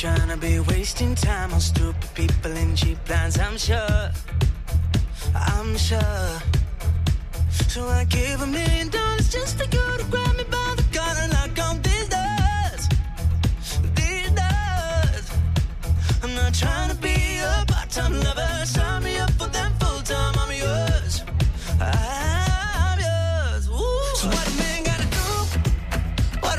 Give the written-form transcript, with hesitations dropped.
trying to be wasting time on stupid people in cheap lines. I'm sure. So I give $1 million just for you to grab.